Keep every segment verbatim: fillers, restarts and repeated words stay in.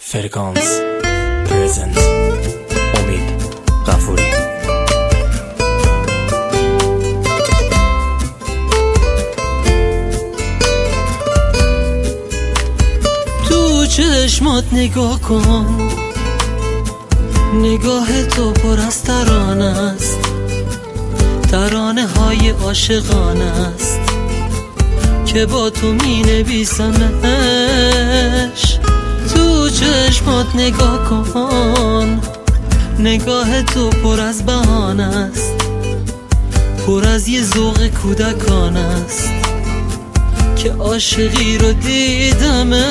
فرکانس پرزنت امید غفوری. تو چشمات نگاه کن، نگاه تو پر از ترانه است، ترانه های عاشقانه است که با تو می نویسمش. تو چشمات نگاه کن، نگاه تو پر از بهانه است، پر از یه ذوق کودکانه است که عاشقی رو دیدمش.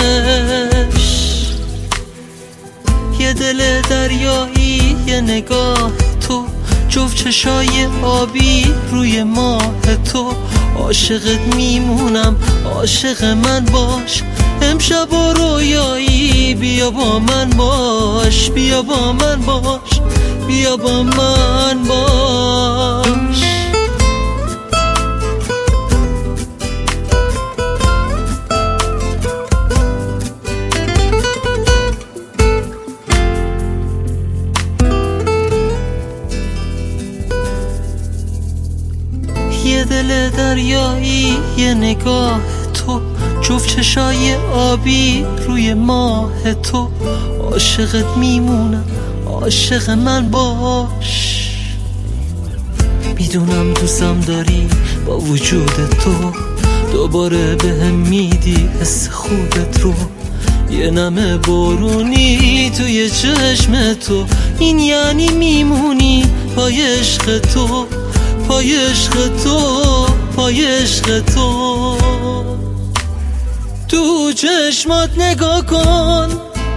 یه دل دریایی، یه نگاه تو، جفت چشای آبی روی ماه تو. عاشقت میمونم، عاشق من باش، امشب و رویایی بیا با من باش، بیا با من باش، بیا با من باش. یه دل دریایی، یه نگاه تو، جفت چشای آبی روی ماه تو. عاشقت میمونم، عاشق من باش. میدونم دوستم داری، با وجود تو دوباره بهم میدی حس خوبت رو. یه نم بارونی توی چشم تو، این یعنی میمونی پای عشق تو، پای عشق تو، پای عشق تو. تو چشمات نگاه کن،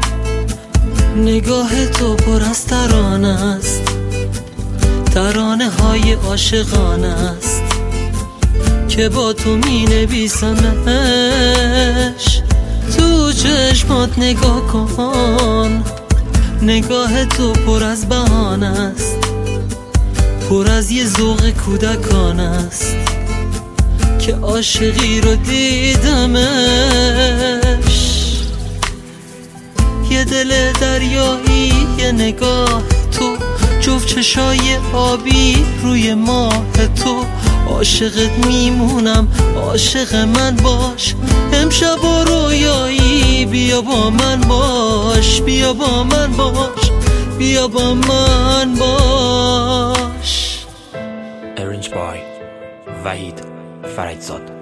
نگاه تو پر از ترانه است، ترانه های عاشقانه است که با تو می نویسمش. تو چشمات نگاه کن، نگاه تو پر از بهانه است، پر از یه ذوق کودکانه است که عاشقی رو دیدمش. یه دل دریایی، یه نگاه تو، جفت چشای آبی روی ماه تو. عاشقت میمونم، عاشق من باش، امشب و رویایی بیا با من باش، بیا با من باش، بیا با من باش. Arranged by وحید فرجزاد.